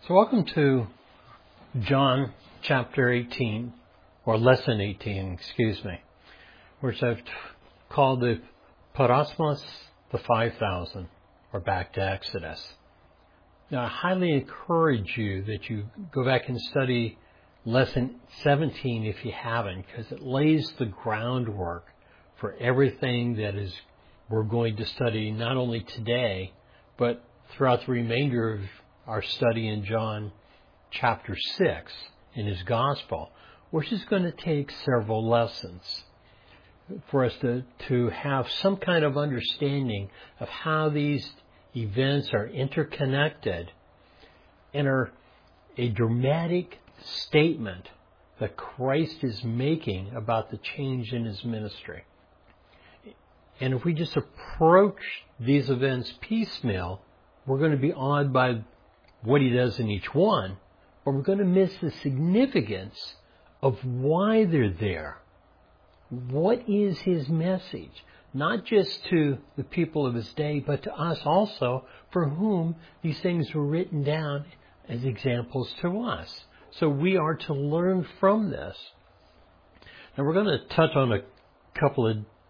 So welcome to John chapter 18, or lesson 18, which I've called the Parasmos, the 5,000, or back to Exodus. Now I highly encourage you that you go back and study lesson 17 if you haven't, because it lays the groundwork for everything that we're going to study not only today, but throughout the remainder of our study in John chapter 6 in his gospel, which is going to take several lessons for us to have some kind of understanding of how these events are interconnected and are a dramatic statement that Christ is making about the change in his ministry. And if we just approach these events piecemeal, we're going to be awed by what he does in each one, but we're going to miss the significance of why they're there. What is his message? Not just to the people of his day, but to us also, for whom these things were written down as examples to us. So we are to learn from this. Now we're going to touch on a couple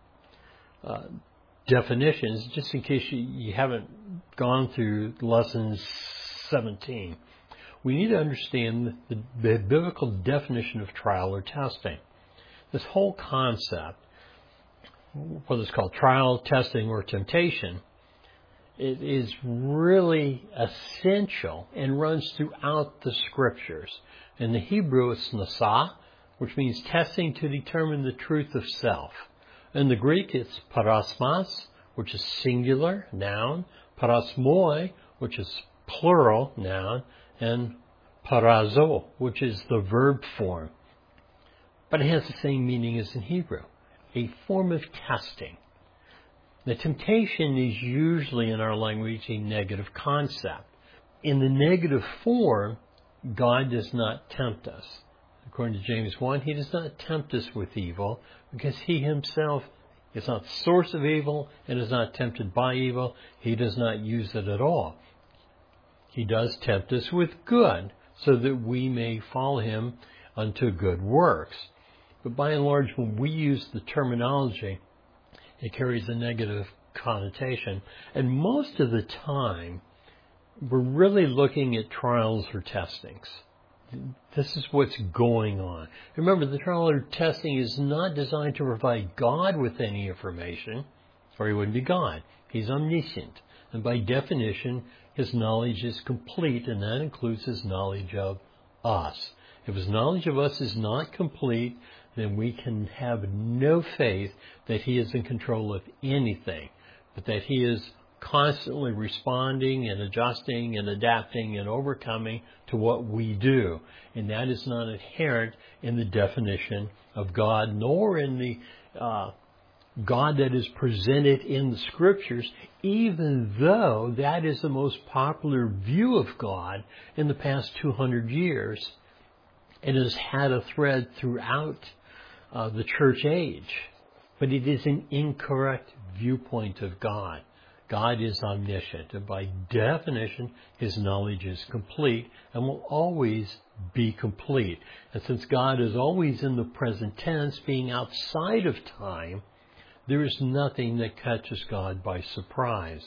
of definitions, just in case you haven't gone through lessons 17. We need to understand the biblical definition of trial or testing. This whole concept, whether it's called trial, testing, or temptation, it is really essential and runs throughout the scriptures. In the Hebrew, it's nasa, which means testing to determine the truth of self. In the Greek, it's parasmos, which is singular, noun, parasmoi, which is plural, noun, and parazo, which is the verb form. But it has the same meaning as in Hebrew, a form of testing. The temptation is usually in our language a negative concept. In the negative form, God does not tempt us. According to James 1, he does not tempt us with evil because he himself is not the source of evil and is not tempted by evil. He does not use it at all. He does tempt us with good so that we may follow him unto good works. But by and large, when we use the terminology, it carries a negative connotation. And most of the time, we're really looking at trials or testings. This is what's going on. Remember, the trial or testing is not designed to provide God with any information, or he wouldn't be God. He's omniscient. And by definition, his knowledge is complete, and that includes his knowledge of us. If his knowledge of us is not complete, then we can have no faith that he is in control of anything, but that he is constantly responding and adjusting and adapting and overcoming to what we do. And that is not inherent in the definition of God, nor in the God that is presented in the scriptures, even though that is the most popular view of God in the past 200 years. It has had a thread throughout the church age, but it is an incorrect viewpoint of God. God is omniscient, and by definition, his knowledge is complete and will always be complete. And since God is always in the present tense, being outside of time, there is nothing that catches God by surprise.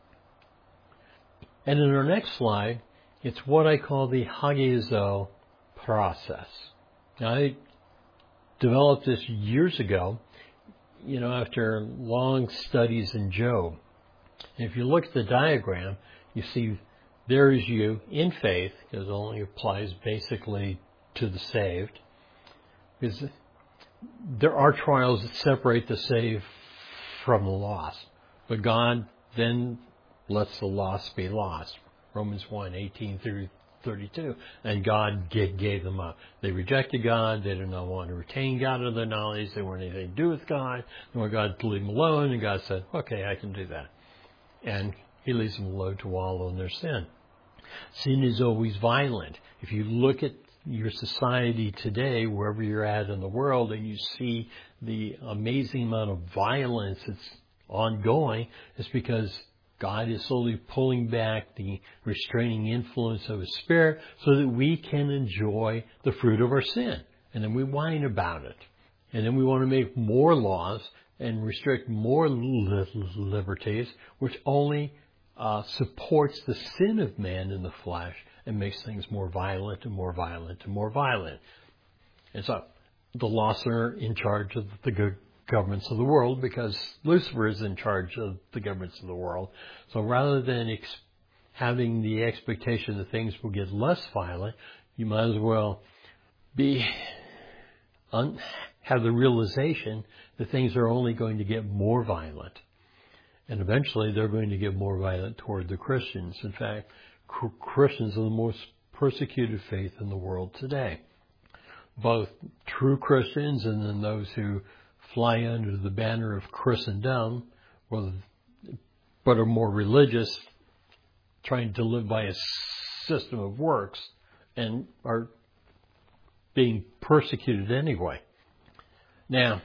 And in our next slide, it's what I call the hagizo process. Now, I developed this years ago, after long studies in Job. And if you look at the diagram, you see there is you in faith, because it only applies basically to the saved. Because there are trials that separate the saved from the lost. But God then lets the lost be lost. Romans 1:18 through 32. And God gave them up. They rejected God. They did not want to retain God in their knowledge. They weren't anything to do with God. They wanted God to leave them alone. And God said, okay, I can do that. And he leaves them alone to wallow in their sin. Sin is always violent. If you look at your society today, wherever you're at in the world, and you see the amazing amount of violence that's ongoing, it's because God is slowly pulling back the restraining influence of His Spirit so that we can enjoy the fruit of our sin. And then we whine about it. And then we want to make more laws and restrict more liberties, which only supports the sin of man in the flesh and makes things more violent and more violent and more violent. And so the lost are in charge of the good governments of the world because Lucifer is in charge of the governments of the world. So rather than having the expectation that things will get less violent, you might as well have the realization that things are only going to get more violent. And eventually they're going to get more violent toward the Christians. In fact, Christians are the most persecuted faith in the world today. Both true Christians and then those who fly under the banner of Christendom, but are more religious, trying to live by a system of works, and are being persecuted anyway. Now,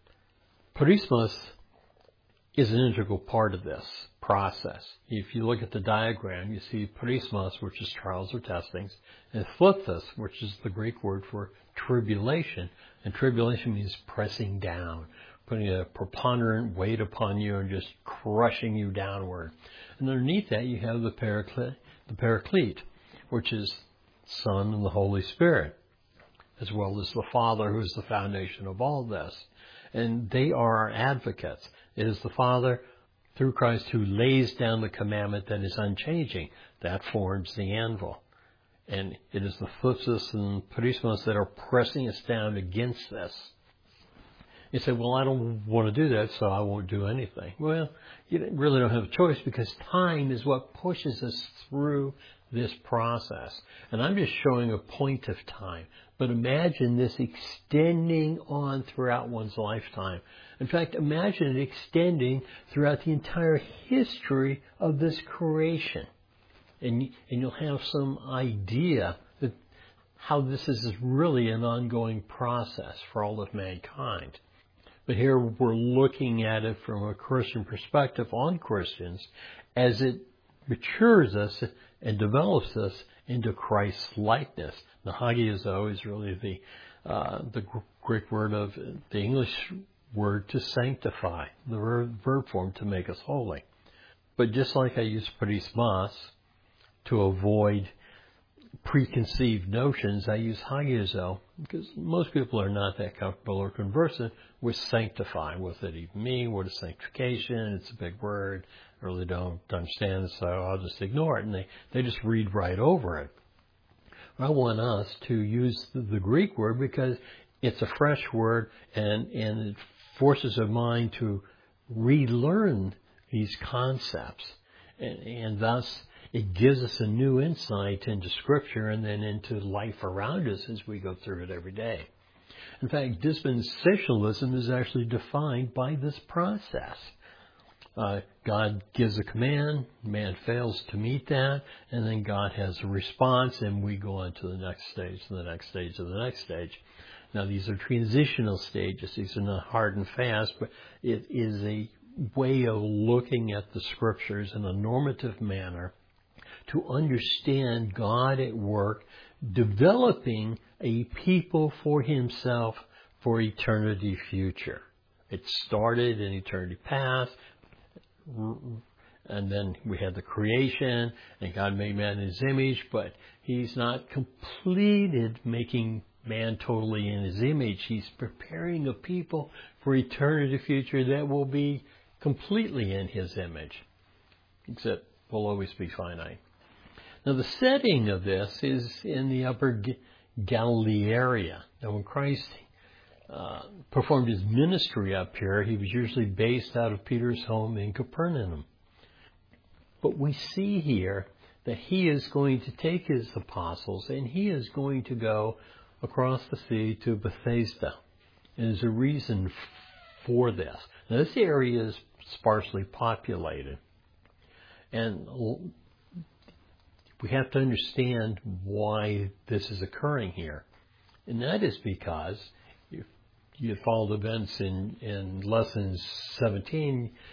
perismos is an integral part of this process. If you look at the diagram, you see perismos, which is trials or testings, and phthis, which is the Greek word for tribulation. And tribulation means pressing down, putting a preponderant weight upon you and just crushing you downward. And underneath that, you have the Paraclete, which is Son and the Holy Spirit, as well as the Father, who is the foundation of all this. And they are our advocates. It is the Father, through Christ, who lays down the commandment that is unchanging. That forms the anvil. And it is the phthis and perismos that are pressing us down against this. You say, well, I don't want to do that, so I won't do anything. Well, you really don't have a choice because time is what pushes us through this process. And I'm just showing a point of time. But imagine this extending on throughout one's lifetime. In fact, imagine it extending throughout the entire history of this creation. And you'll have some idea that how this is really an ongoing process for all of mankind. But here we're looking at it from a Christian perspective on Christians as it matures us and develops us into Christ's likeness. The hagiazo is really the Greek word of the English word to sanctify, the verb form to make us holy. But just like I use perismos to avoid preconceived notions, I use hagiazo because most people are not that comfortable or conversant with sanctify, with it. Even me, what is sanctification? It's a big word. I really don't understand it, so I'll just ignore it. And they just read right over it. I want us to use the Greek word because it's a fresh word and it forces our mind to relearn these concepts. And thus, it gives us a new insight into Scripture and then into life around us as we go through it every day. In fact, dispensationalism is actually defined by this process. God gives a command, man fails to meet that, and then God has a response, and we go on to the next stage, to the next stage, to the next stage. Now, these are transitional stages. These are not hard and fast, but it is a way of looking at the Scriptures in a normative manner to understand God at work, developing a people for Himself for eternity future. It started in eternity past, and then we had the creation, and God made man in His image, but He's not completed making man totally in His image. He's preparing a people for eternity future that will be completely in His image, except will always be finite. Now, the setting of this is in the upper Galilee area. Now, when Christ performed His ministry up here, He was usually based out of Peter's home in Capernaum. But we see here that He is going to take His apostles and He is going to go across the sea to Bethsaida. And there's a reason for this. Now, this area is sparsely populated. And we have to understand why this is occurring here. And that is because if you followed events in lesson 17,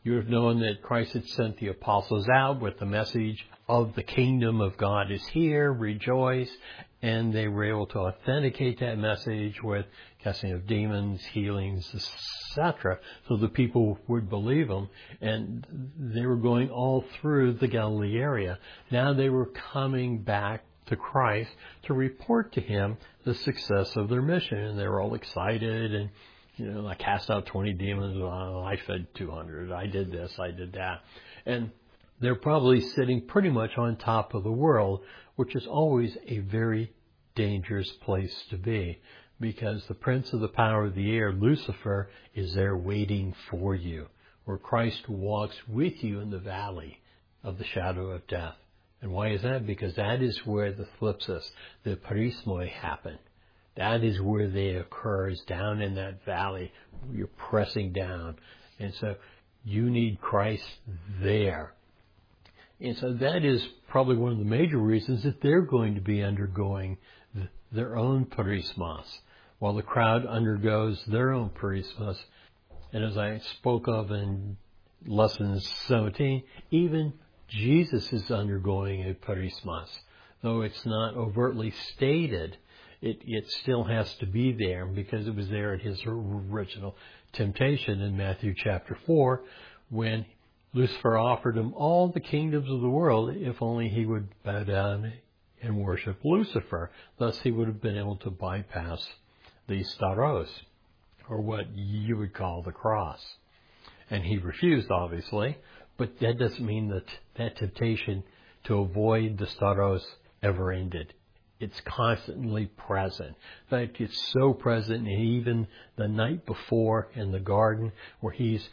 You would have known that Christ had sent the apostles out with the message of the kingdom of God is here, rejoice. And they were able to authenticate that message with casting of demons, healings, etc. So the people would believe them. And they were going all through the Galilee area. Now they were coming back to Christ to report to him the success of their mission. And they were all excited and, I cast out 20 demons. I fed 200. I did this. I did that. And they're probably sitting pretty much on top of the world, which is always a very dangerous place to be, because the prince of the power of the air, Lucifer, is there waiting for you, where Christ walks with you in the valley of the shadow of death. And why is that? Because that is where the thlipsis, the perismoi, happen. That is where they occur, is down in that valley. You're pressing down. And so you need Christ there. And so that is probably one of the major reasons that they're going to be undergoing their own perismos, while the crowd undergoes their own perismos. And as I spoke of in lesson 17, even Jesus is undergoing a perismos. Though it's not overtly stated, it still has to be there, because it was there at his original temptation in Matthew chapter 4, when Lucifer offered him all the kingdoms of the world if only he would bow down and worship Lucifer. Thus he would have been able to bypass the staros, or what you would call the cross. And he refused, obviously, but that doesn't mean that that temptation to avoid the staros ever ended. It's constantly present. In fact, it's so present, and even the night before in the garden, where he's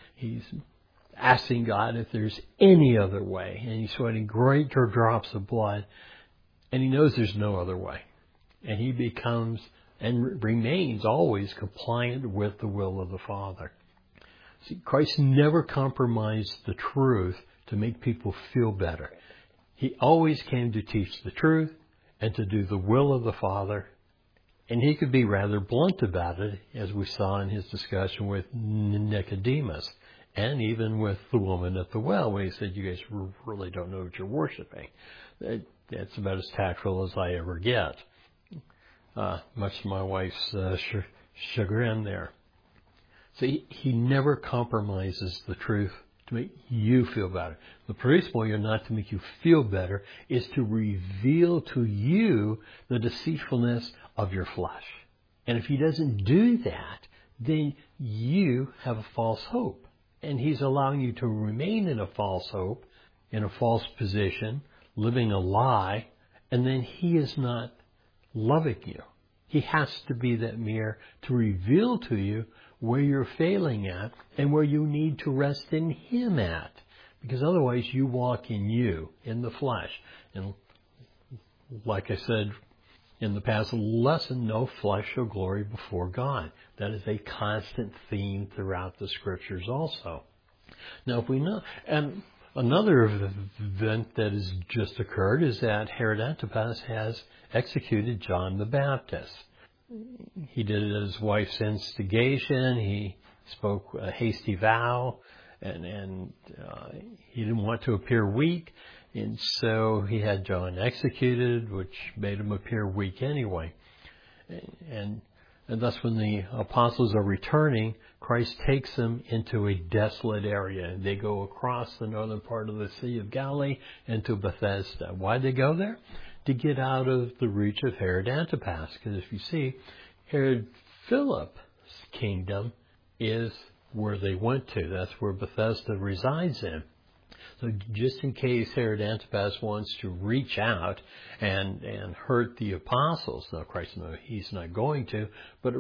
asking God if there's any other way, and he's sweating great drops of blood, and he knows there's no other way. And he becomes and remains always compliant with the will of the Father. See, Christ never compromised the truth to make people feel better. He always came to teach the truth and to do the will of the Father. And he could be rather blunt about it, as we saw in his discussion with Nicodemus, and even with the woman at the well, when he said, you guys really don't know what you're worshiping. That's about as tactful as I ever get, much to my wife's chagrin there. So he never compromises the truth to make you feel better. The perismoi, not to make you feel better, is to reveal to you the deceitfulness of your flesh. And if he doesn't do that, then you have a false hope. And he's allowing you to remain in a false hope, in a false position, living a lie, and then he is not loving you. He has to be that mirror to reveal to you where you're failing at and where you need to rest in him at. Because otherwise you walk in you, in the flesh. And like I said in the past lesson, no flesh shall glory before God. That is a constant theme throughout the scriptures also. Now if we know, and another event that has just occurred is that Herod Antipas has executed John the Baptist. He did it at his wife's instigation. He spoke a hasty vow, and he didn't want to appear weak, and so he had John executed, which made him appear weak anyway. And thus when the apostles are returning, Christ takes them into a desolate area. They go across the northern part of the Sea of Galilee into Bethesda. Why'd they go there? To get out of the reach of Herod Antipas. Because if you see, Herod Philip's kingdom is where they went to. That's where Bethesda resides in. So just in case Herod Antipas wants to reach out and hurt the apostles, now Christ knows he's not going to, but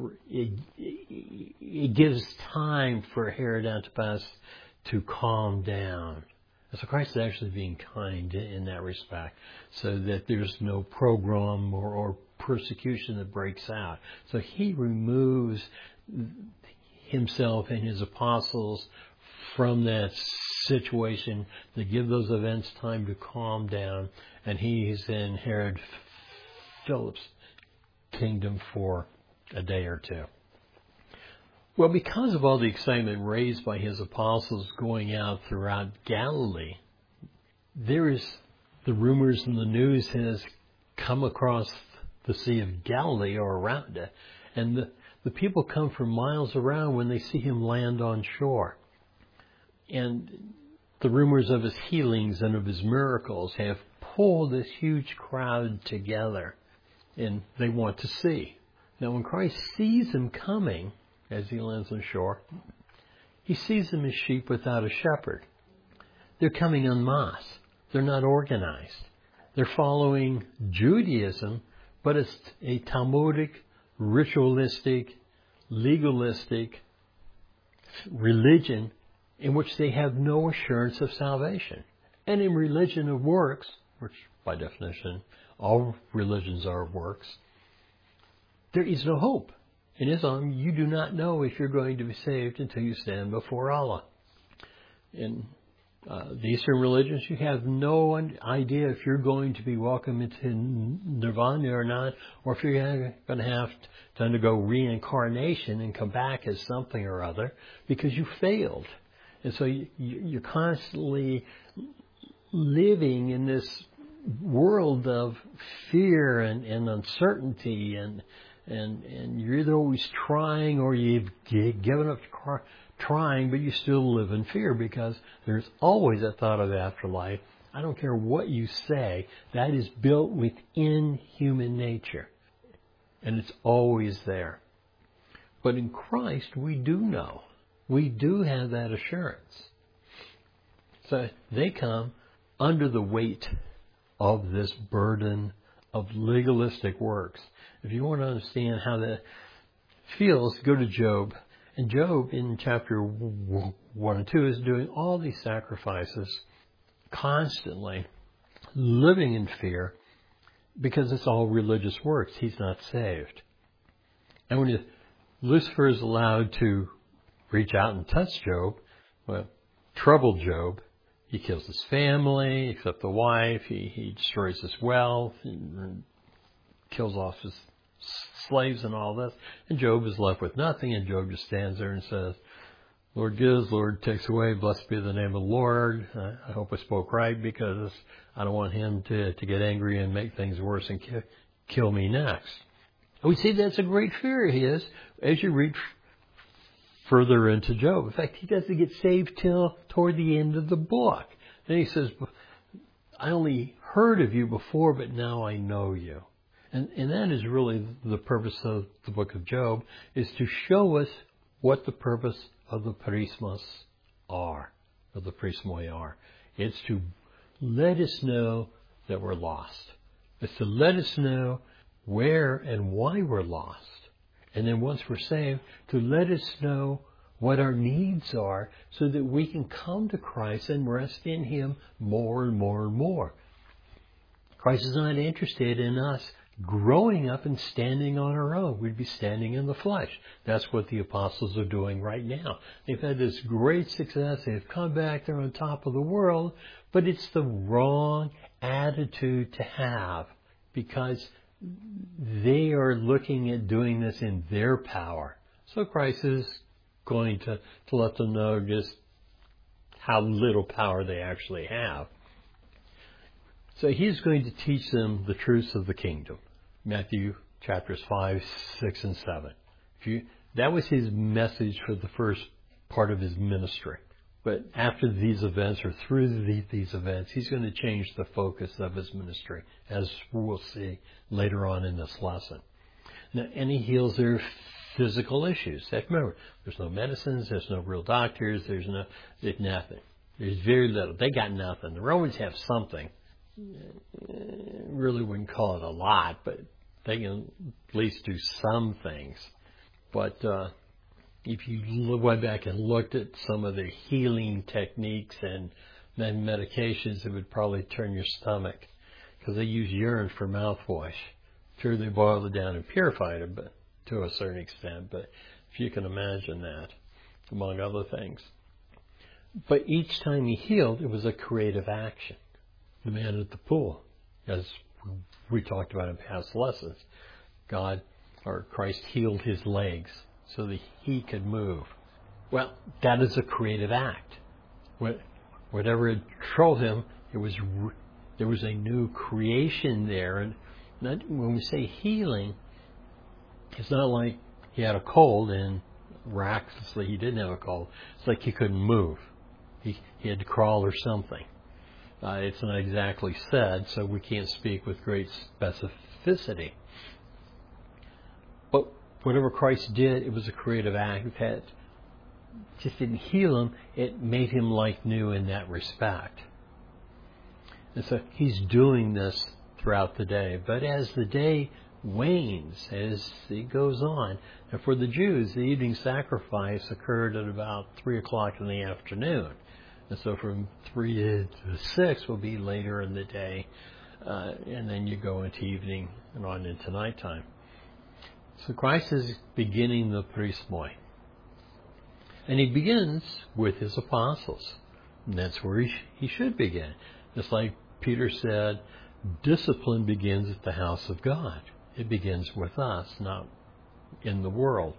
it gives time for Herod Antipas to calm down. So Christ is actually being kind in that respect, so that there's no pogrom or persecution that breaks out. So he removes himself and his apostles from that situation to give those events time to calm down, and he's in Herod Philip's kingdom for a day or two. Well, because of all the excitement raised by his apostles going out throughout Galilee, there is the rumors and the news has come across the Sea of Galilee or around it. And the people come from miles around when they see him land on shore. And the rumors of his healings and of his miracles have pulled this huge crowd together. And they want to see. Now, when Christ sees them coming, as he lands on shore, he sees them as sheep without a shepherd. They're coming en masse. They're not organized. They're following Judaism, but it's a Talmudic, ritualistic, legalistic religion in which they have no assurance of salvation. And in religion of works, which by definition all religions are of works, there is no hope. In Islam, you do not know if you're going to be saved until you stand before Allah. In the Eastern religions, you have no idea if you're going to be welcome into nirvana or not, or if you're going to have to undergo reincarnation and come back as something or other because you failed. And so you're constantly living in this world of fear and uncertainty, and you're either always trying or you've given up trying, but you still live in fear because there's always a thought of afterlife. I don't care what you say, that is built within human nature. And it's always there. But in Christ, we do know. We do have that assurance. So they come under the weight of this burden of legalistic works. If you want to understand how that feels, go to Job. And Job, in chapter 1 and 2, is doing all these sacrifices constantly, living in fear, because it's all religious works. He's not saved. And when Lucifer is allowed to reach out and touch Job, well, trouble Job. He kills his family, except the wife. He destroys his wealth, and kills off his slaves and all this. And Job is left with nothing, and Job just stands there and says, Lord gives, Lord takes away, blessed be the name of the Lord. I hope I spoke right, because I don't want him to get angry and make things worse and kill me next. And we see that's a great fear of his as you read further into Job. In fact, he doesn't get saved till toward the end of the book. Then he says, I only heard of you before, but now I know you. And that is really the purpose of the book of Job, is to show us what the purpose of the perismos are, or the perismoi are. It's to let us know that we're lost. It's to let us know where and why we're lost. And then once we're saved, to let us know what our needs are so that we can come to Christ and rest in him more and more and more. Christ is not interested in us growing up and standing on our own. We'd be standing in the flesh. That's what the apostles are doing right now. They've had this great success. They've come back. They're on top of the world. But it's the wrong attitude to have, because they are looking at doing this in their power. So Christ is going to let them know just how little power they actually have. So he's going to teach them the truths of the kingdom. Matthew chapters 5, 6, and 7. That was his message for the first part of his ministry. But after these events, or through these events, he's going to change the focus of his ministry, as we'll see later on in this lesson. Now, and he heals their physical issues. Remember, there's no medicines, there's no real doctors, there's nothing. There's very little. They got nothing. The Romans have something. Really wouldn't call it a lot, but they can at least do some things. But if you went back and looked at some of their healing techniques and then medications, it would probably turn your stomach, because they use urine for mouthwash. Sure, they boiled it down and purified it, but to a certain extent. But if you can imagine that, among other things. But each time he healed, it was a creative action. The man at the pool, as we talked about in past lessons, God or Christ healed his legs so that he could move. Well, that is a creative act. Whatever had troubled him, there was a new creation there. And when we say healing, it's not like he had a cold and miraculously he didn't have a cold. It's like he couldn't move. He had to crawl or something. It's not exactly said, so we can't speak with great specificity. But whatever Christ did, it was a creative act. It just didn't heal him. It made him like new in that respect. And so he's doing this throughout the day. But as the day wanes, as it goes on, and for the Jews, the evening sacrifice occurred at about 3 o'clock in the afternoon. And so from 3 to 6 will be later in the day, and then you go into evening and on into nighttime. So Christ is beginning the Perismoi. And he begins with his apostles. And that's where he should begin. Just like Peter said, discipline begins at the house of God. It begins with us, not in the world.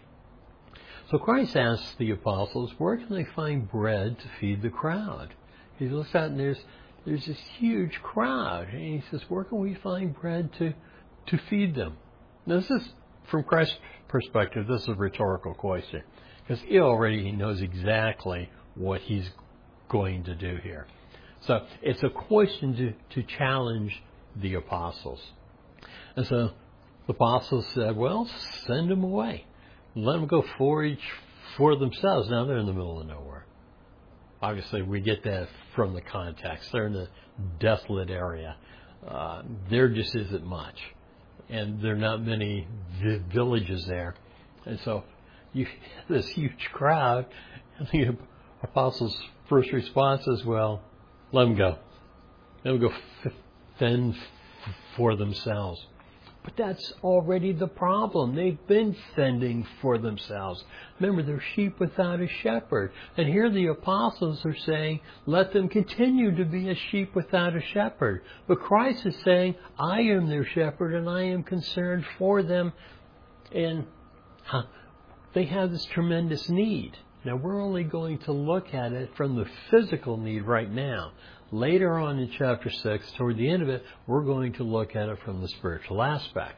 So Christ asks the apostles, where can they find bread to feed the crowd? He looks out and there's this huge crowd. And he says, where can we find bread to feed them? Now, this is, from Christ's perspective, this is a rhetorical question. Because he already knows exactly what he's going to do here. So it's a question to challenge the apostles. And so the apostles said, well, send them away. Let them go forage for themselves. Now they're in the middle of nowhere. Obviously, we get that from the context. They're in a desolate area. There just isn't much. And there are not many villages there. And so you have this huge crowd. And the apostles' first response is, well, let them go. Let them go fend for themselves. But that's already the problem. They've been fending for themselves. Remember, they're sheep without a shepherd. And here the apostles are saying, let them continue to be a sheep without a shepherd. But Christ is saying, I am their shepherd and I am concerned for them. And they have this tremendous need. Now, we're only going to look at it from the physical need right now. Later on in chapter 6, toward the end of it, we're going to look at it from the spiritual aspect.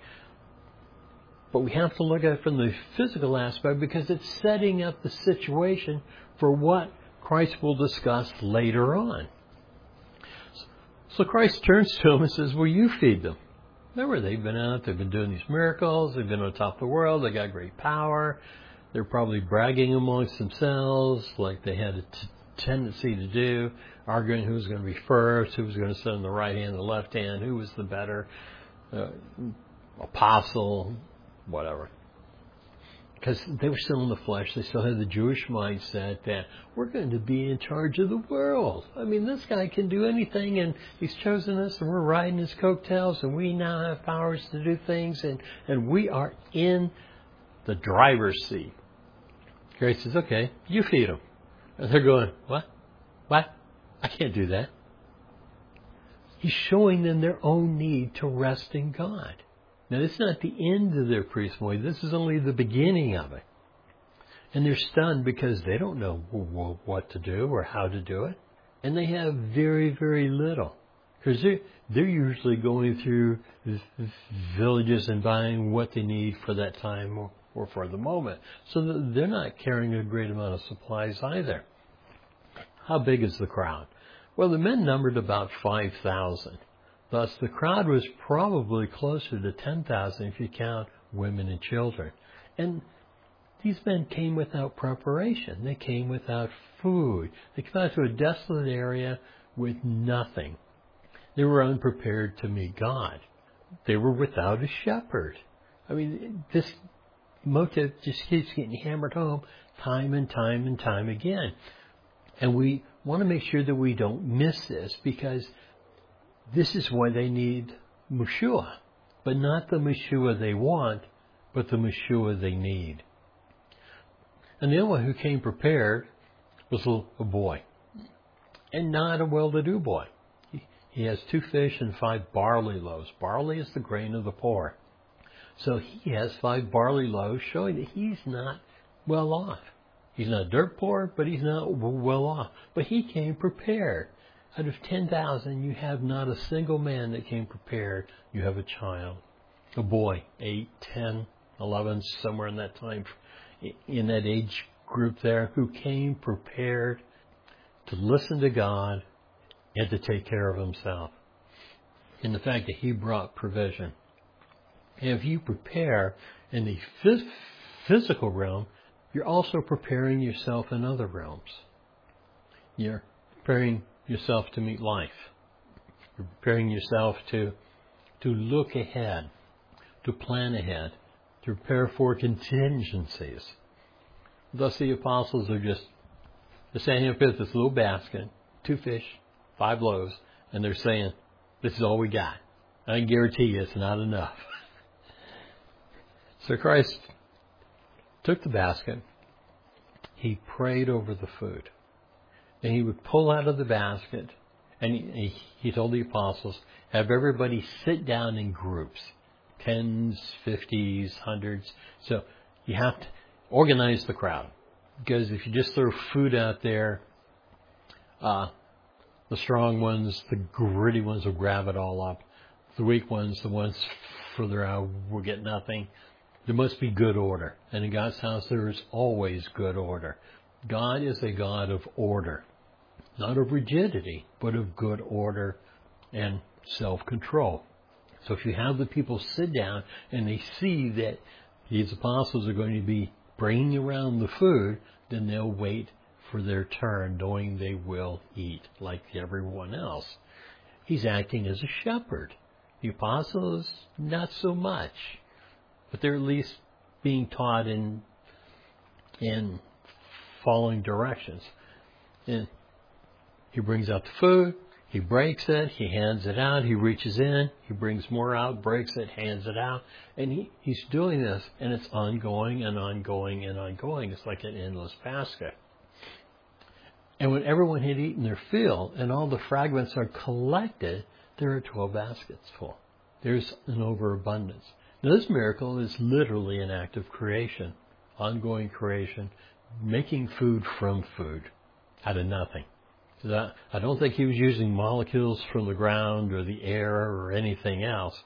But we have to look at it from the physical aspect because it's setting up the situation for what Christ will discuss later on. So Christ turns to them and says, well, you feed them. Remember, they've been out, they've been doing these miracles, they've been on top of the world, they got great power. They're probably bragging amongst themselves like they had a tendency to do, arguing who was going to be first, who was going to sit on the right hand, the left hand, who was the better apostle, whatever. Because they were still in the flesh. They still had the Jewish mindset that we're going to be in charge of the world. I mean, this guy can do anything, and he's chosen us, and we're riding his coattails, and we now have powers to do things, and we are in the driver's seat. Christ says, okay, you feed them. And they're going, what? What? I can't do that. He's showing them their own need to rest in God. Now, this is not the end of their Perismoi. This is only the beginning of it. And they're stunned because they don't know what to do or how to do it. And they have very, very little. Because they're usually going through villages and buying what they need for that time or for the moment. So they're not carrying a great amount of supplies either. How big is the crowd? Well, the men numbered about 5,000. Thus, the crowd was probably closer to 10,000 if you count women and children. And these men came without preparation. They came without food. They came out to a desolate area with nothing. They were unprepared to meet God. They were without a shepherd. I mean, this motive just keeps getting hammered home time and time and time again. And we want to make sure that we don't miss this because this is why they need Meshua. But not the Meshua they want, but the Meshua they need. And the only one who came prepared was a boy. And not a well-to-do boy. He has 2 fish and 5 barley loaves. Barley is the grain of the poor. So he has 5 barley loaves, showing that he's not well off. He's not dirt poor, but he's not well off. But he came prepared. Out of 10,000, you have not a single man that came prepared. You have a child, a boy, 8, 10, 11, somewhere in that time, in that age group there, who came prepared to listen to God and to take care of himself. In the fact that he brought provision. And if you prepare in the physical realm, you're also preparing yourself in other realms. You're preparing yourself to meet life. You're preparing yourself to look ahead, to plan ahead, to prepare for contingencies. Thus the apostles are just standing up with this little basket, 2 fish, 5 loaves, and they're saying, this is all we got. I can guarantee you it's not enough. So Christ took the basket, he prayed over the food, and he would pull out of the basket, and he told the apostles, have everybody sit down in groups, 10s, 50s, 100s. So you have to organize the crowd, because if you just throw food out there, the strong ones, the gritty ones will grab it all up. The weak ones, the ones further out, will get nothing. There must be good order. And in God's house, there is always good order. God is a God of order. Not of rigidity, but of good order and self-control. So if you have the people sit down and they see that these apostles are going to be bringing around the food, then they'll wait for their turn, knowing they will eat like everyone else. He's acting as a shepherd. The apostles, not so much. But they're at least being taught in following directions. And he brings out the food, he breaks it, he hands it out, he reaches in, he brings more out, breaks it, hands it out. And he's doing this, and it's ongoing and ongoing and ongoing. It's like an endless basket. And when everyone had eaten their fill and all the fragments are collected, there are 12 baskets full. There's an overabundance. Now, this miracle is literally an act of creation, ongoing creation, making food from food out of nothing. So I don't think he was using molecules from the ground or the air or anything else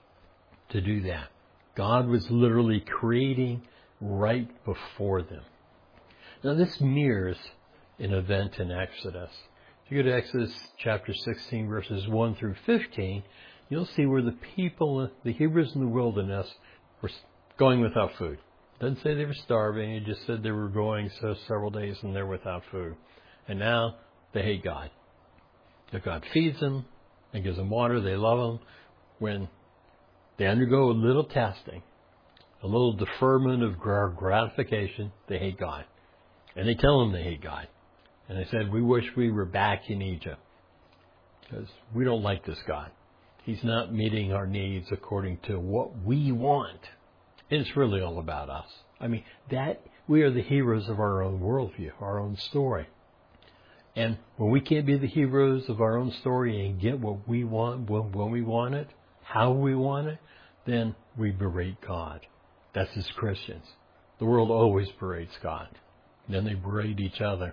to do that. God was literally creating right before them. Now, this mirrors an event in Exodus. If you go to Exodus chapter 16, verses 1 through 15, you'll see where the people, the Hebrews in the wilderness, were going without food. It doesn't say they were starving. It just said they were going several days and they're without food. And now they hate God. If God feeds them and gives them water, they love Him. When they undergo a little testing, a little deferment of gratification, they hate God. And they tell Him they hate God. And they said, we wish we were back in Egypt because we don't like this God. He's not meeting our needs according to what we want. And it's really all about us. I mean, that we are the heroes of our own worldview, our own story. And when we can't be the heroes of our own story and get what we want when we want it, how we want it, then we berate God. That's as Christians. The world always berates God. Then they berate each other.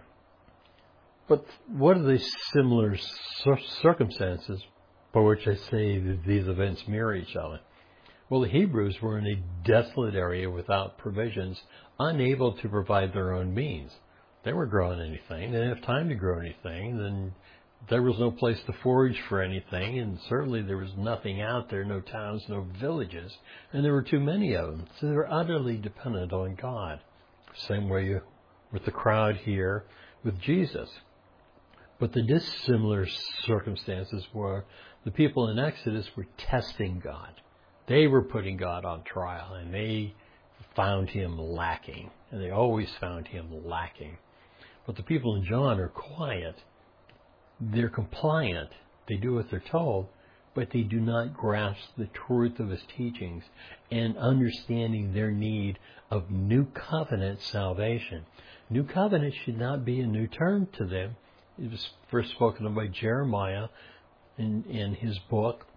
But what are the similar circumstances by which I say that these events mirror each other? Well, the Hebrews were in a desolate area without provisions, unable to provide their own means. They weren't growing anything. They didn't have time to grow anything. Then there was no place to forage for anything, and certainly there was nothing out there, no towns, no villages, and there were too many of them. So they were utterly dependent on God. Same way with the crowd here with Jesus. But the dissimilar circumstances were the people in Exodus were testing God. They were putting God on trial, and they found Him lacking. And they always found Him lacking. But the people in John are quiet. They're compliant. They do what they're told, but they do not grasp the truth of His teachings and understanding their need of new covenant salvation. New covenant should not be a new term to them. It was first spoken of by Jeremiah in his book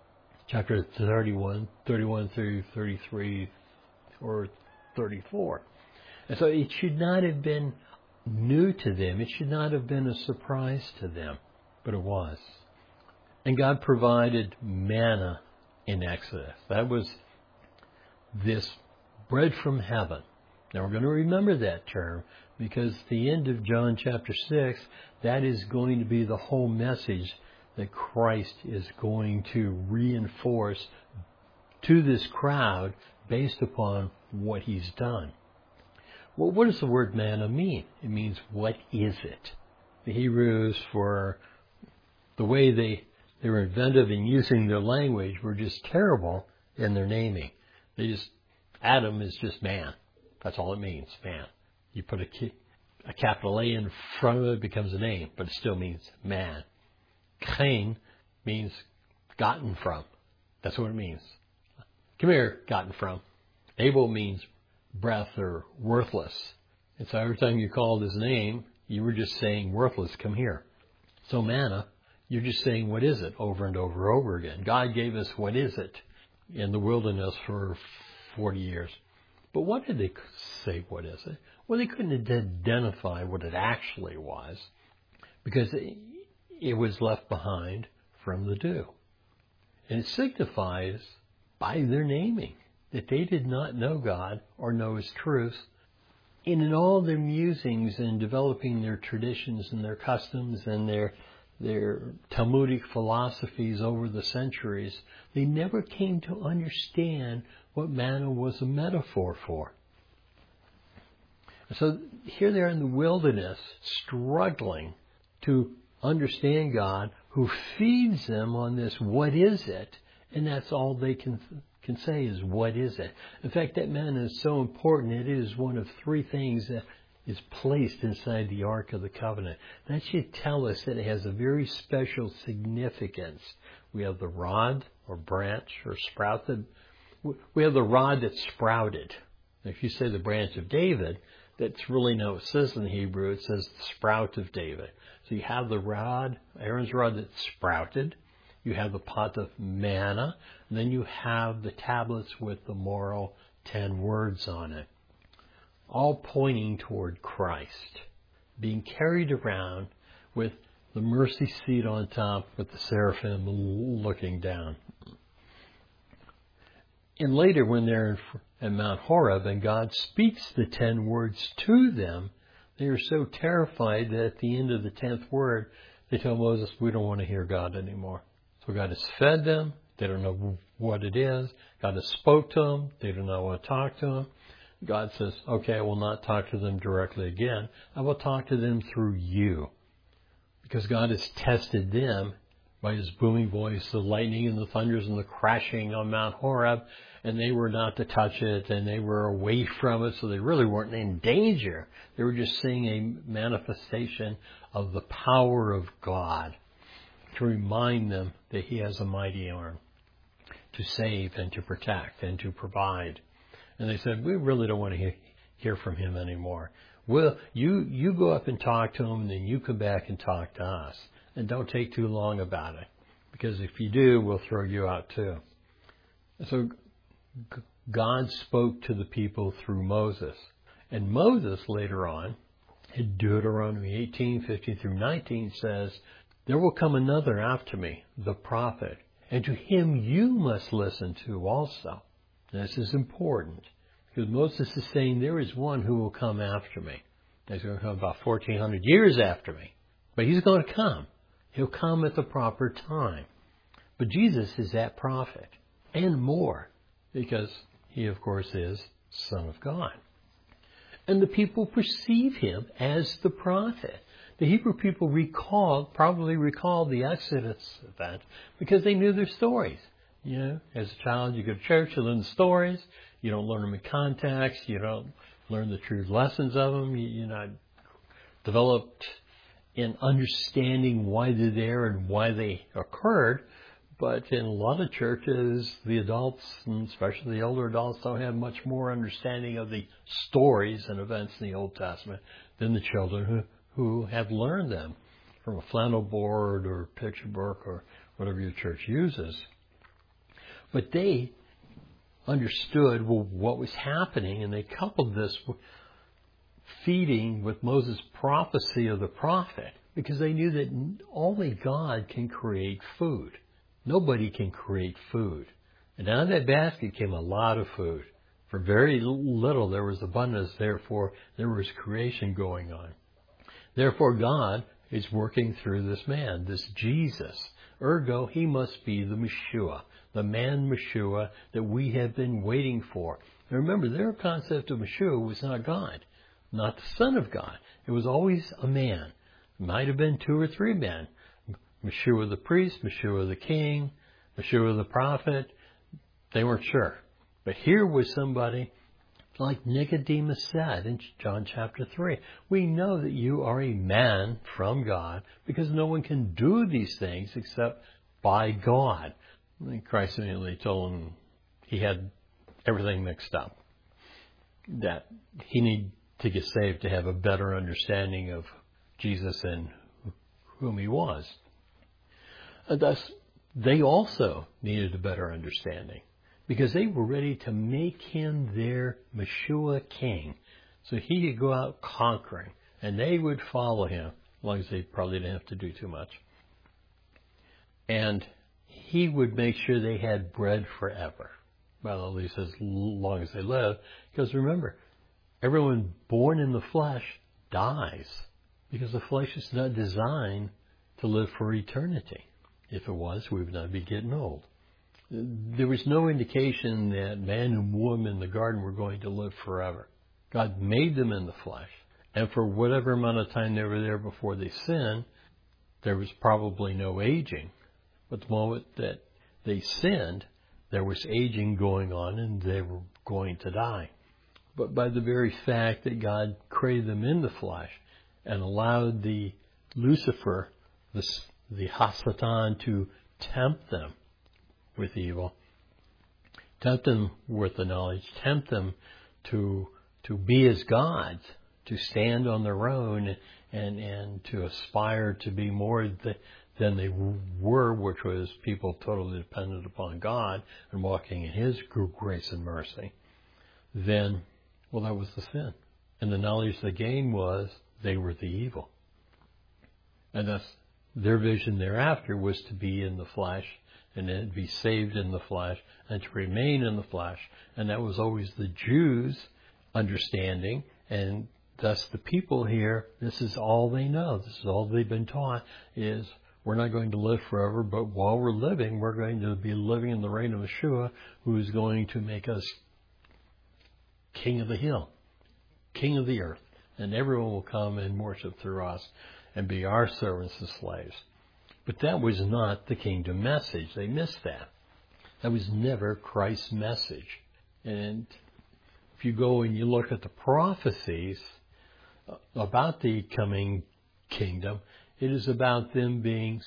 chapter 31 through 33 or 34. And so it should not have been new to them. It should not have been a surprise to them, but it was. And God provided manna in Exodus. That was this bread from heaven. Now we're going to remember that term because at the end of John chapter 6, that is going to be the whole message that Christ is going to reinforce to this crowd based upon what he's done. Well, what does the word manna mean? It means, what is it? The Hebrews, for the way they were inventive in using their language, were just terrible in their naming. Adam is just man. That's all it means, man. You put a capital A in front of it, it becomes a name, but it still means man. Cain means gotten from. That's what it means. Come here, gotten from. Abel means breath or worthless. And so every time you called his name, you were just saying worthless, come here. So manna, you're just saying what is it over and over and over again. God gave us what is it in the wilderness for 40 years. But what did they say, what is it? Well, they couldn't identify what it actually was because it was left behind from the dew. And it signifies by their naming that they did not know God or know His truth. And in all their musings and developing their traditions and their customs and their Talmudic philosophies over the centuries, they never came to understand what manna was a metaphor for. So here they are in the wilderness, struggling to understand God, who feeds them on this, what is it? And that's all they can say is, what is it? In fact, that manna is so important, it is one of three things that is placed inside the Ark of the Covenant. That should tell us that it has a very special significance. We have the rod or branch or sprout. We have the rod that sprouted. If you say the branch of David, that's really not what it says in Hebrew. It says the sprout of David. So you have the rod, Aaron's rod that sprouted. You have the pot of manna. And then you have the tablets with the moral 10 words on it. All pointing toward Christ, being carried around with the mercy seat on top with the seraphim looking down. And later when they're at Mount Horeb and God speaks the 10 words to them, they are so terrified that at the end of the 10th word, they tell Moses, we don't want to hear God anymore. So God has fed them. They don't know what it is. God has spoke to them. They do not want to talk to Him. God says, okay, I will not talk to them directly again. I will talk to them through you. Because God has tested them by His booming voice, the lightning and the thunders and the crashing on Mount Horeb, and they were not to touch it, and they were away from it, so they really weren't in danger. They were just seeing a manifestation of the power of God to remind them that He has a mighty arm to save and to protect and to provide. And they said, we really don't want to hear from Him anymore. Well, you go up and talk to Him, and then you come back and talk to us. And don't take too long about it. Because if you do, we'll throw you out too. So God spoke to the people through Moses. And Moses later on, in Deuteronomy 18, 15 through 19 says, there will come another after me, the prophet, and to him you must listen to also. This is important because Moses is saying there is one who will come after me. He's going to come about 1,400 years after me. But He's going to come. He'll come at the proper time. But Jesus is that prophet and more because He, of course, is Son of God. And the people perceive Him as the prophet. The Hebrew people probably recalled the Exodus event because they knew their stories. You know, as a child, you go to church, you learn the stories. You don't learn them in context. You don't learn the true lessons of them. You're not developed in understanding why they're there and why they occurred. But in a lot of churches, the adults, and especially the older adults, don't have much more understanding of the stories and events in the Old Testament than the children who have learned them from a flannel board or picture book or whatever your church uses. But they understood what was happening, and they coupled this with feeding with Moses' prophecy of the prophet, because they knew that only God can create food. Nobody can create food. And out of that basket came a lot of food. For very little there was abundance, therefore there was creation going on. Therefore God is working through this man, this Jesus. Ergo, he must be the Messiah, the man Messiah that we have been waiting for. And remember, their concept of Messiah was not God, not the Son of God. It was always a man. It might have been 2 or 3 men. Messiah the priest, Messiah the king, Messiah the prophet. They weren't sure. But here was somebody like Nicodemus said in John chapter 3. We know that you are a man from God because no one can do these things except by God. And Christ immediately told him he had everything mixed up, that he needed to get saved to have a better understanding of Jesus and whom he was. And thus, they also needed a better understanding, because they were ready to make him their Messiah king. So he could go out conquering, and they would follow him, as long as they probably didn't have to do too much. And he would make sure they had bread forever. Well, at least as long as they live. Because remember, everyone born in the flesh dies, because the flesh is not designed to live for eternity. If it was, we would not be getting old. There was no indication that man and woman in the garden were going to live forever. God made them in the flesh. And for whatever amount of time they were there before they sinned, there was probably no aging. But the moment that they sinned, there was aging going on and they were going to die. But by the very fact that God created them in the flesh and allowed the Lucifer, the Hasatan, to tempt them with evil, tempt them with the knowledge, tempt them to be as gods, to stand on their own and to aspire to be more than they were, which was people totally dependent upon God and walking in His grace and mercy. Then, well, that was the sin. And the knowledge they gained was they were the evil. And thus, their vision thereafter was to be in the flesh, and then be saved in the flesh, and to remain in the flesh. And that was always the Jews' understanding, and thus the people here, this is all they know. This is all they've been taught, is we're not going to live forever, but while we're living, we're going to be living in the reign of Yeshua, who is going to make us king of the hill, king of the earth. And everyone will come and worship through us and be our servants and slaves. But that was not the kingdom message. They missed that. That was never Christ's message. And if you go and you look at the prophecies about the coming kingdom, it is about them being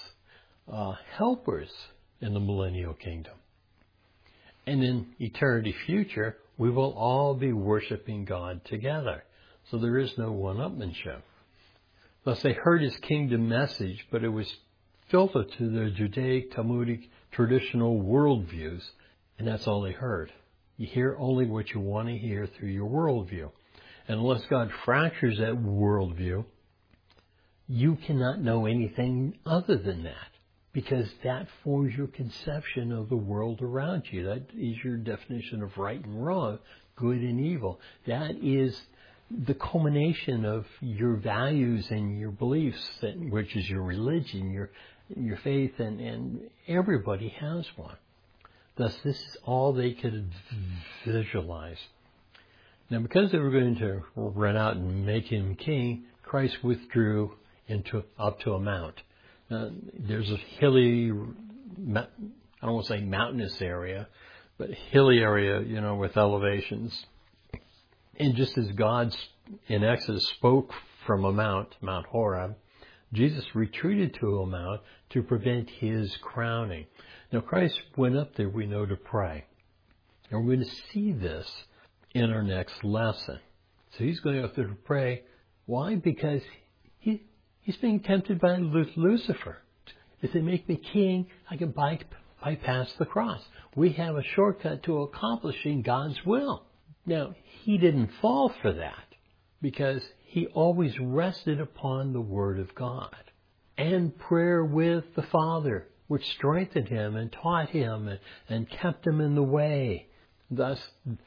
helpers in the millennial kingdom. And in eternity future, we will all be worshiping God together. So there is no one-upmanship. Thus they heard His kingdom message, but it was filtered to their Judaic, Talmudic, traditional worldviews, and that's all they heard. You hear only what you want to hear through your worldview. And unless God fractures that worldview, you cannot know anything other than that, because that forms your conception of the world around you. That is your definition of right and wrong, good and evil. That is the culmination of your values and your beliefs, which is your religion, your faith, and everybody has one. Thus, this is all they could visualize. Now, because they were going to run out and make Him king, Christ withdrew up to a mount. There's a hilly, I don't want to say mountainous area, but hilly area, with elevations. And just as God in Exodus spoke from a mount, Mount Horeb, Jesus retreated to a mount to prevent His crowning. Now, Christ went up there, we know, to pray. And we're going to see this in our next lesson. So He's going up there to pray. Why? Because He's being tempted by Lucifer. If they make me king, I can bypass the cross. We have a shortcut to accomplishing God's will. Now, he didn't fall for that because he always rested upon the Word of God and prayer with the Father, which strengthened him and taught him and kept him in the way. Thus,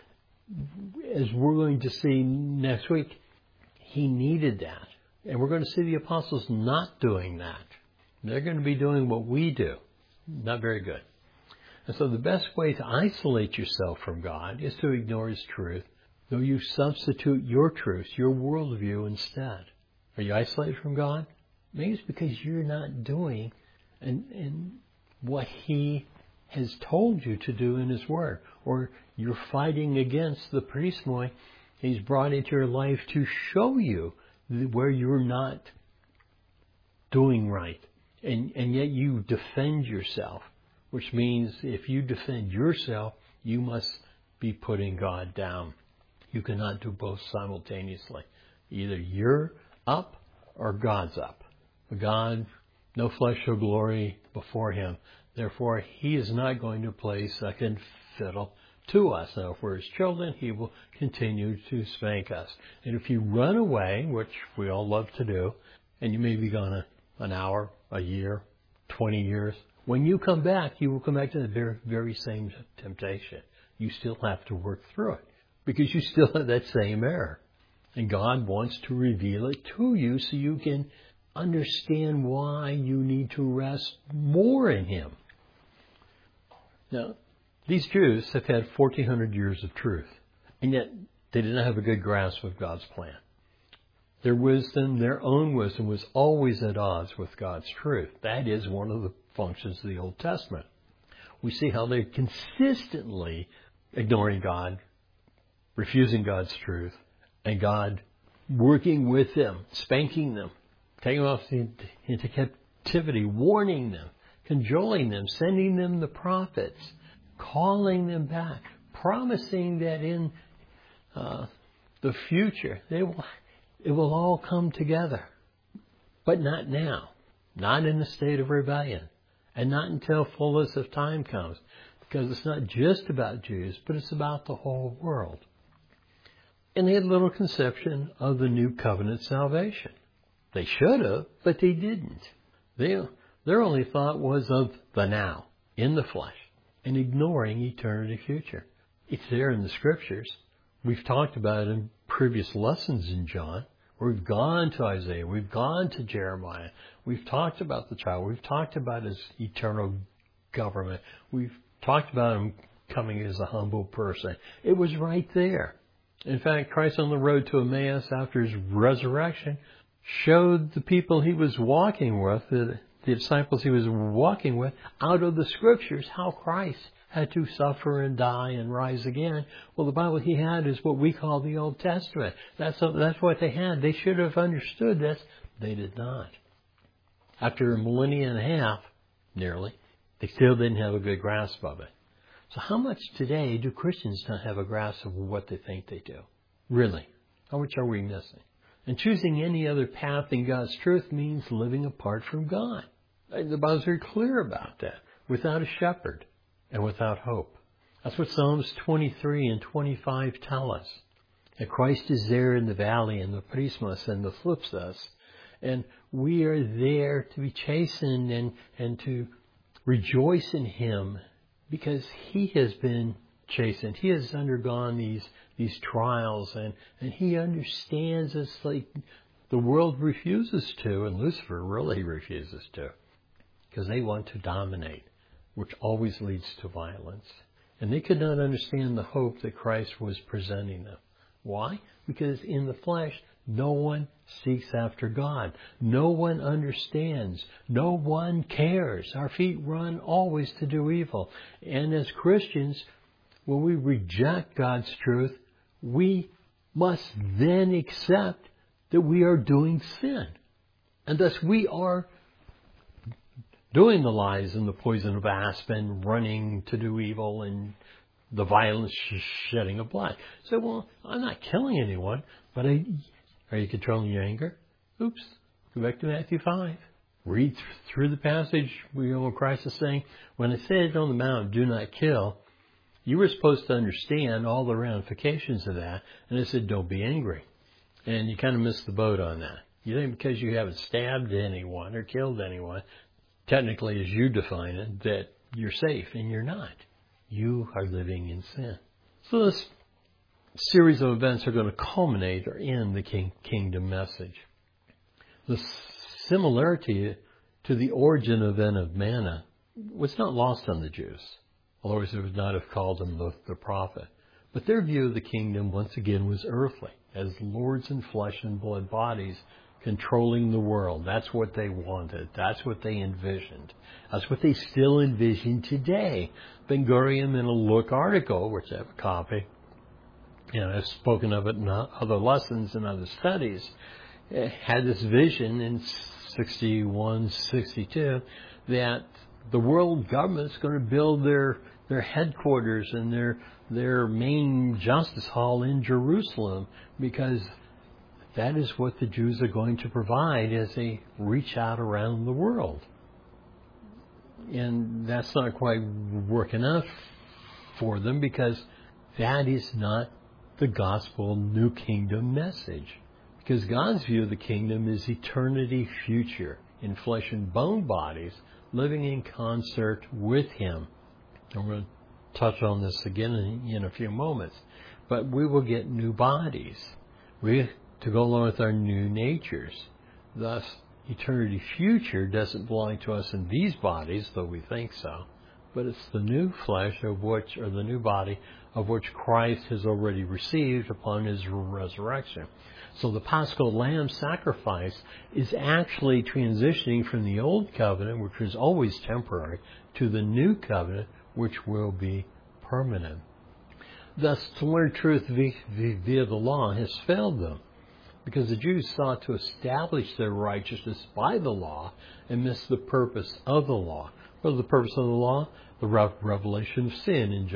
as we're going to see next week, he needed that. And we're going to see the apostles not doing that. They're going to be doing what we do. Not very good. And so the best way to isolate yourself from God is to ignore His truth, though you substitute your truth, your worldview instead. Are you isolated from God? Maybe it's because you're not doing and what He has told you to do in His Word. Or you're fighting against the perismoi He's brought into your life to show you where you're not doing right. And yet you defend yourself, which means if you defend yourself, you must be putting God down. You cannot do both simultaneously. Either you're up or God's up. God, no flesh shall glory before Him. Therefore, He is not going to play second fiddle to us. Now, if we're His children, He will continue to spank us. And if you run away, which we all love to do, and you may be gone an hour, a year, 20 years, when you come back, you will come back to the very, very same temptation. You still have to work through it because you still have that same error. And God wants to reveal it to you so you can understand why you need to rest more in Him. Now, these Jews have had 1,400 years of truth, and yet they did not have a good grasp of God's plan. Their wisdom, their own wisdom, was always at odds with God's truth. That is one of the functions of the Old Testament. We see how they're consistently ignoring God, refusing God's truth, and God working with them, spanking them, taking them off into captivity, warning them, cajoling them, sending them the prophets, calling them back, promising that in the future it will all come together. But not now. Not in a state of rebellion. And not until fullness of time comes. Because it's not just about Jews, but it's about the whole world. And they had little conception of the new covenant salvation. They should have, but they didn't. Their only thought was of the now, in the flesh, and ignoring eternity future. It's there in the Scriptures. We've talked about it in previous lessons in John. We've gone to Isaiah. We've gone to Jeremiah. We've talked about the child. We've talked about His eternal government. We've talked about Him coming as a humble person. It was right there. In fact, Christ on the road to Emmaus after His resurrection showed the people He was walking with, the disciples He was walking with, out of the Scriptures, how Christ had to suffer and die and rise again. Well, the Bible He had is what we call the Old Testament. That's what they had. They should have understood this. They did not. After a millennia and a half, nearly, they still didn't have a good grasp of it. So how much today do Christians not have a grasp of what they think they do? Really? How much are we missing? And choosing any other path in God's truth means living apart from God. The Bible's very clear about that. Without a shepherd and without hope. That's what Psalms 23 and 25 tell us. That Christ is there in the valley and the perismos and the phlipsos. And we are there to be chastened and to rejoice in Him because He has been chastened. He has undergone these trials and He understands us like the world refuses to, and Lucifer really refuses to, because they want to dominate, which always leads to violence. And they could not understand the hope that Christ was presenting them. Why? Because in the flesh, no one seeks after God. No one understands. No one cares. Our feet run always to do evil. And as Christians, when we reject God's truth, we must then accept that we are doing sin. And thus we are doing the lies and the poison of aspen, running to do evil, and the violent shedding of blood. So, well, I'm not killing anyone, but are you controlling your anger? Oops. Go back to Matthew 5. read through the passage, what Christ is saying, when I said on the mount, do not kill, you were supposed to understand all the ramifications of that. And it said, don't be angry. And you kind of missed the boat on that. You think because you haven't stabbed anyone or killed anyone, technically as you define it, that you're safe, and you're not. You are living in sin. So this series of events are going to culminate or end the kingdom message. The similarity to the origin event of manna was not lost on the Jews, otherwise they would not have called him the prophet. But their view of the kingdom, once again, was earthly, as lords in flesh and blood bodies controlling the world. That's what they wanted. That's what they envisioned. That's what they still envision today. Ben Gurion, in a Look article, which I have a copy, and I've spoken of it in other lessons and other studies, had this vision in 61, 62, that the world government is going to build their headquarters and their main justice hall in Jerusalem, because that is what the Jews are going to provide as they reach out around the world. And that's not quite working out for them, because that is not the gospel new kingdom message. Because God's view of the kingdom is eternity future in flesh and bone bodies, living in concert with Him. And we're going to touch on this again in a few moments. But we will get new bodies to go along with our new natures. Thus, eternity future doesn't belong to us in these bodies, though we think so. But it's the new flesh of which, or the new body of which Christ has already received upon His resurrection. So the Paschal Lamb sacrifice is actually transitioning from the old covenant, which was always temporary, to the new covenant, which will be permanent. Thus, to learn truth via the law has failed them, because the Jews sought to establish their righteousness by the law and missed the purpose of the law. What is the purpose of the law? The revelation of sin in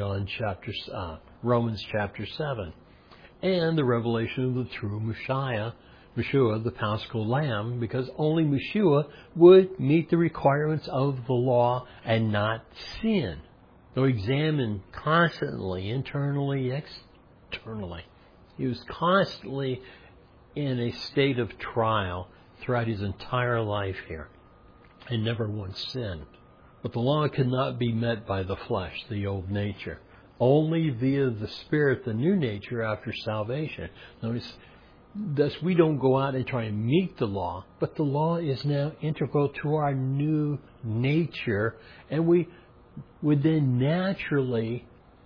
Romans chapter 7. And the revelation of the true Messiah, the Paschal Lamb, because only Messiah would meet the requirements of the law and not sin. So examined constantly, internally, externally. He was constantly in a state of trial throughout his entire life here, and never once sinned. But the law could not be met by the flesh, the old nature. Only via the Spirit, the new nature after salvation. Notice, thus we don't go out and try and meet the law, but the law is now integral to our new nature, and we would then naturally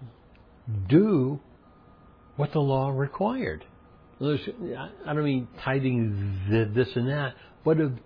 do what the law required. I don't mean tithing this and that, but of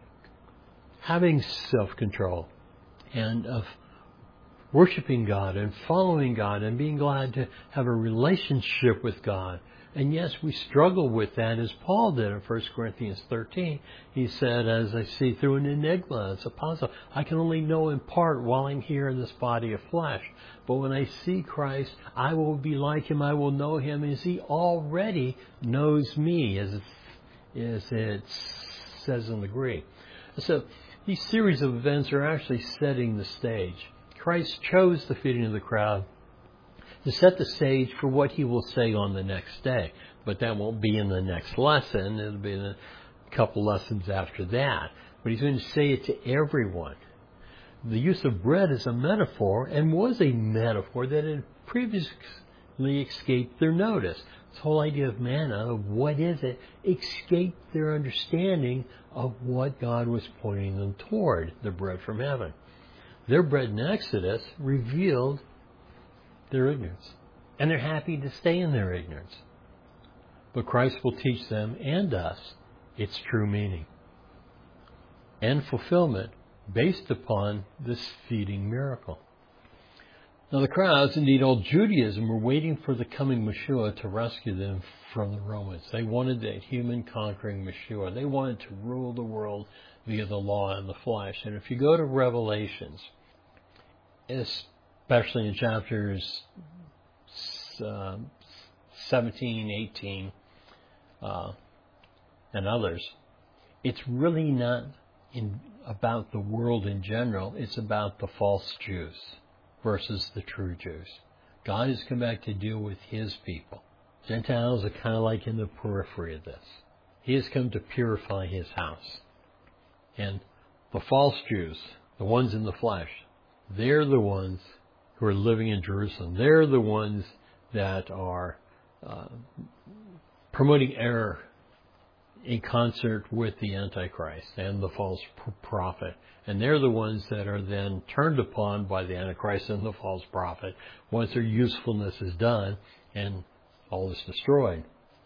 having self-control and of worshiping God and following God and being glad to have a relationship with God. And yes, we struggle with that, as Paul did in 1 Corinthians 13. He said, as I see through an enigma, it's a puzzle. I can only know in part while I'm here in this body of flesh. But when I see Christ, I will be like Him. I will know Him as He already knows me, as it says in the Greek. So these series of events are actually setting the stage. Christ chose the feeding of the crowd to set the stage for what He will say on the next day. But that won't be in the next lesson. It'll be in a couple lessons after that. But He's going to say it to everyone. The use of bread is a metaphor, and was a metaphor that had previously escaped their notice. This whole idea of manna, of what is it, escaped their understanding of what God was pointing them toward, the bread from heaven. Their bread in Exodus revealed their ignorance. And they're happy to stay in their ignorance. But Christ will teach them and us its true meaning and fulfillment based upon this feeding miracle. Now the crowds, indeed all Judaism, were waiting for the coming Messiah to rescue them from the Romans. They wanted that human conquering Messiah. They wanted to rule the world via the law and the flesh. And if you go to Revelations, especially in chapters 17, 18, and others, it's really not about the world in general. It's about the false Jews versus the true Jews. God has come back to deal with His people. Gentiles are kind of like in the periphery of this. He has come to purify His house. And the false Jews, the ones in the flesh, they're the ones who are living in Jerusalem. They're the ones that are promoting error in concert with the Antichrist and the false prophet. And they're the ones that are then turned upon by the Antichrist and the false prophet once their usefulness is done and all is destroyed.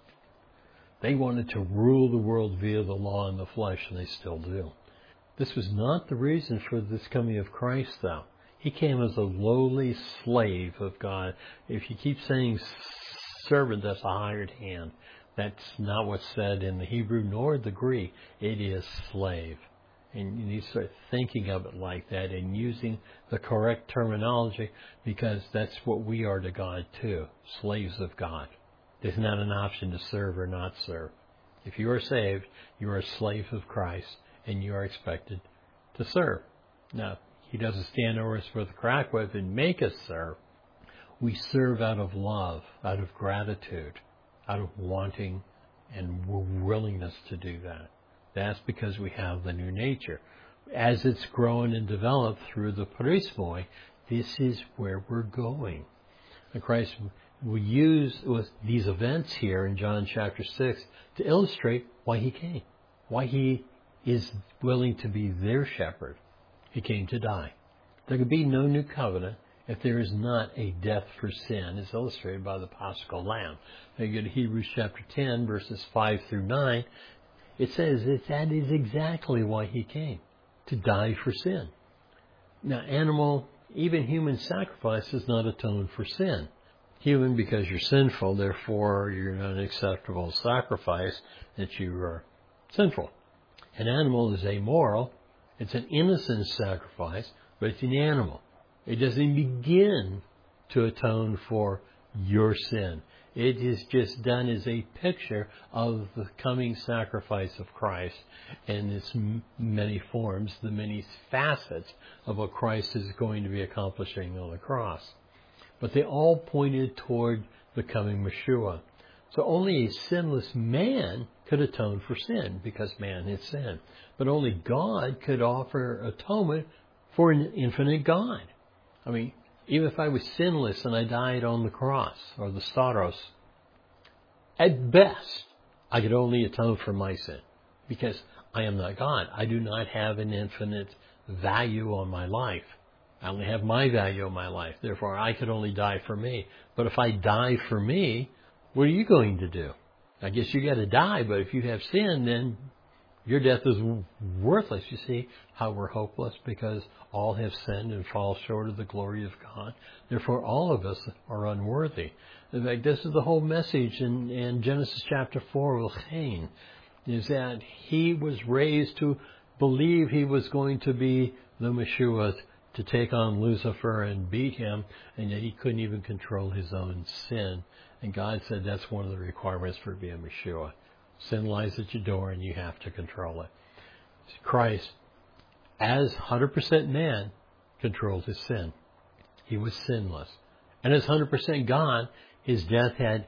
They wanted to rule the world via the law and the flesh, and they still do. This was not the reason for this coming of Christ, though. He came as a lowly slave of God. If you keep saying servant, that's a hired hand. That's not what's said in the Hebrew nor the Greek. It is slave. And you need to start thinking of it like that and using the correct terminology, because that's what we are to God too, slaves of God. There's not an option to serve or not serve. If you are saved, you are a slave of Christ, and you are expected to serve. Now, He doesn't stand over us with a crack whip and make us serve. We serve out of love, out of gratitude, out of wanting and willingness to do that. That's because we have the new nature. As it's grown and developed through the perismoi, this is where we're going. And Christ will use these events here in John chapter 6 to illustrate why He came, why He is willing to be their shepherd. He came to die. There could be no new covenant if there is not a death for sin, as illustrated by the Paschal Lamb. Now you go to Hebrews chapter 10, verses 5 through 9. It says that is exactly why He came, to die for sin. Now, animal, even human sacrifice does not atone for sin. Human, because you're sinful, therefore you're not an acceptable sacrifice, that you are sinful. An animal is amoral. It's an innocent sacrifice, but it's an animal. It doesn't begin to atone for your sin. It is just done as a picture of the coming sacrifice of Christ and its many forms, the many facets of what Christ is going to be accomplishing on the cross. But they all pointed toward the coming Yeshua. So only a sinless man could atone for sin, because man had sinned. But only God could offer atonement for an infinite God. I mean, even if I was sinless and I died on the cross or the Stauros, at best, I could only atone for my sin, because I am not God. I do not have an infinite value on my life. I only have my value on my life. Therefore, I could only die for me. But if I die for me, what are you going to do? I guess you got to die, but if you have sin, then your death is worthless. You see how we're hopeless, because all have sinned and fall short of the glory of God. Therefore, all of us are unworthy. In fact, this is the whole message in Genesis chapter 4 with Cain, is that he was raised to believe he was going to be the Messiah, to take on Lucifer and beat him, and yet he couldn't even control his own sin. And God said that's one of the requirements for being Messiah. Sin lies at your door, and you have to control it. Christ, as 100% man, controlled his sin. He was sinless. And as 100% God, his death had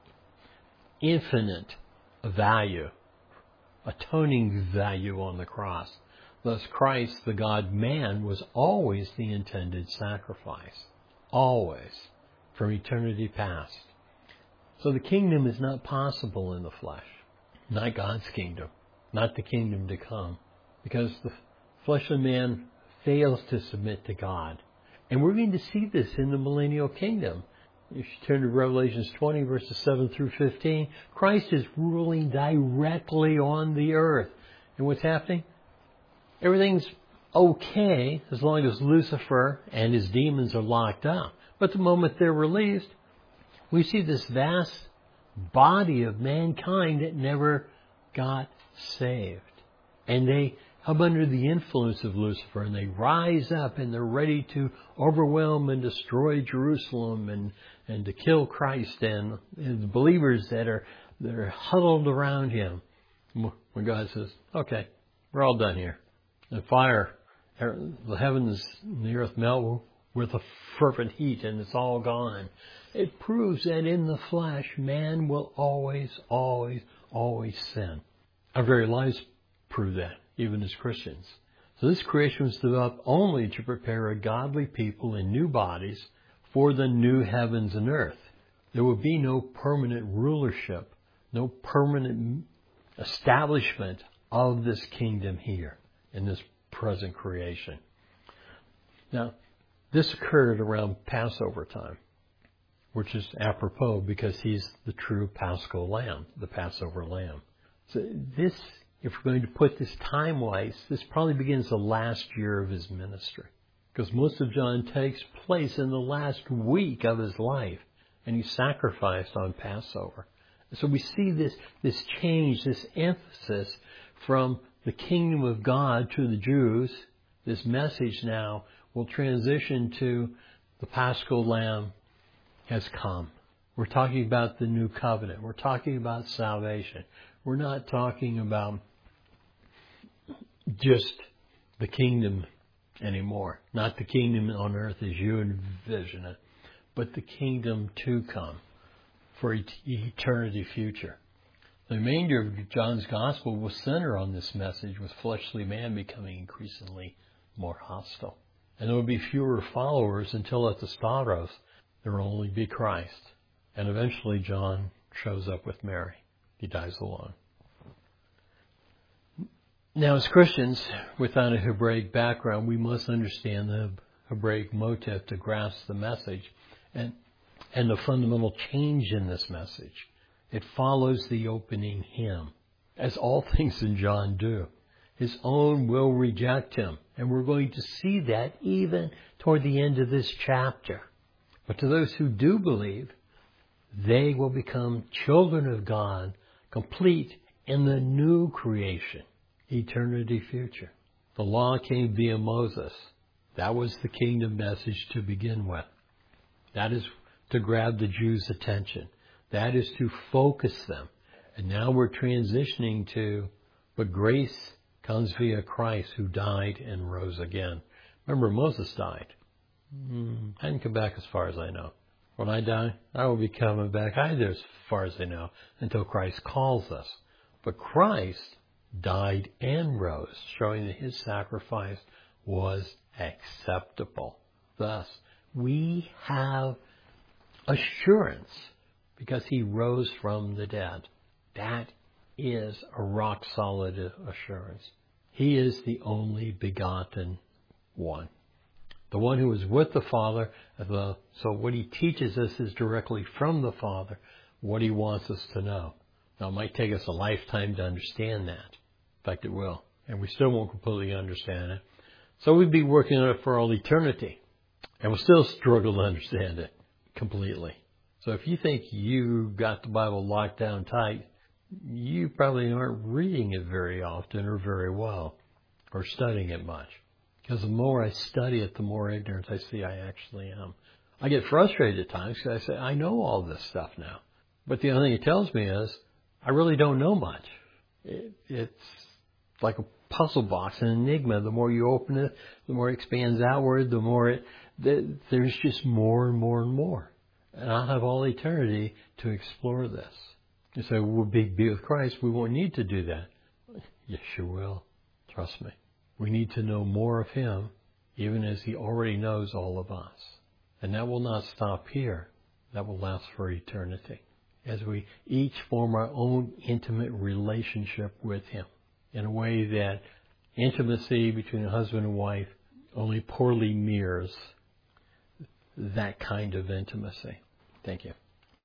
infinite value, atoning value on the cross. Thus, Christ, the God-man, was always the intended sacrifice. Always. From eternity past. So the kingdom is not possible in the flesh. Not God's kingdom. Not the kingdom to come. Because the fleshly man fails to submit to God. And we're going to see this in the millennial kingdom. If you turn to Revelations 20, verses 7 through 15, Christ is ruling directly on the earth. And what's happening? Everything's okay as long as Lucifer and his demons are locked up. But the moment they're released, we see this vast body of mankind that never got saved. And they come under the influence of Lucifer, and they rise up, and they're ready to overwhelm and destroy Jerusalem and to kill Christ and the believers that are huddled around him. When God says, okay, we're all done here. The fire, the heavens and the earth melt with a fervent heat, and it's all gone. It proves that in the flesh, man will always, always, always sin. Our very lives prove that, even as Christians. So this creation was developed only to prepare a godly people in new bodies for the new heavens and earth. There will be no permanent rulership, no permanent establishment of this kingdom here in this present creation. Now, this occurred around Passover time, which is apropos because he's the true Paschal Lamb, the Passover Lamb. So this, if we're going to put this time-wise, this probably begins the last year of his ministry. Because most of John takes place in the last week of his life. And he's sacrificed on Passover. So we see this change, this emphasis from the kingdom of God to the Jews. This message now will transition to the Paschal Lamb has come. We're talking about the new covenant. We're talking about salvation. We're not talking about just the kingdom anymore. Not the kingdom on earth as you envision it, but the kingdom to come for eternity future. The remainder of John's gospel will center on this message, with fleshly man becoming increasingly more hostile. And there will be fewer followers until at the Stauros there will only be Christ. And eventually John shows up with Mary. He dies alone. Now, as Christians without a Hebraic background, we must understand the Hebraic motive to grasp the message and the fundamental change in this message. It follows the opening hymn, as all things in John do. His own will reject him, and we're going to see that even toward the end of this chapter. But to those who do believe, they will become children of God, complete in the new creation, eternity future. The law came via Moses. That was the kingdom message to begin with. That is to grab the Jews' attention. That is to focus them. And now we're transitioning to, but grace comes via Christ who died and rose again. Remember, Moses died. I didn't come back as far as I know. When I die, I will be coming back either as far as I know until Christ calls us. But Christ died and rose, showing that his sacrifice was acceptable. Thus, we have assurance because he rose from the dead. That is a rock-solid assurance. He is the only begotten one. The one who is with the Father. So what he teaches us is directly from the Father, what he wants us to know. Now, it might take us a lifetime to understand that. In fact, it will. And we still won't completely understand it. So we'd be working on it for all eternity. And we'll still struggle to understand it completely. So if you think you got the Bible locked down tight, you probably aren't reading it very often or very well, or studying it much. Because the more I study it, the more ignorant I see I actually am. I get frustrated at times because I say, I know all this stuff now. But the only thing it tells me is, I really don't know much. It's like a puzzle box, an enigma. The more you open it, the more it expands outward, the more there's just more and more and more. And I'll have all eternity to explore this. You say, we'll be with Christ. We won't need to do that. Yes, you will. Trust me. We need to know more of him, even as he already knows all of us. And that will not stop here. That will last for eternity, as we each form our own intimate relationship with him in a way that intimacy between a husband and wife only poorly mirrors that kind of intimacy. Thank you.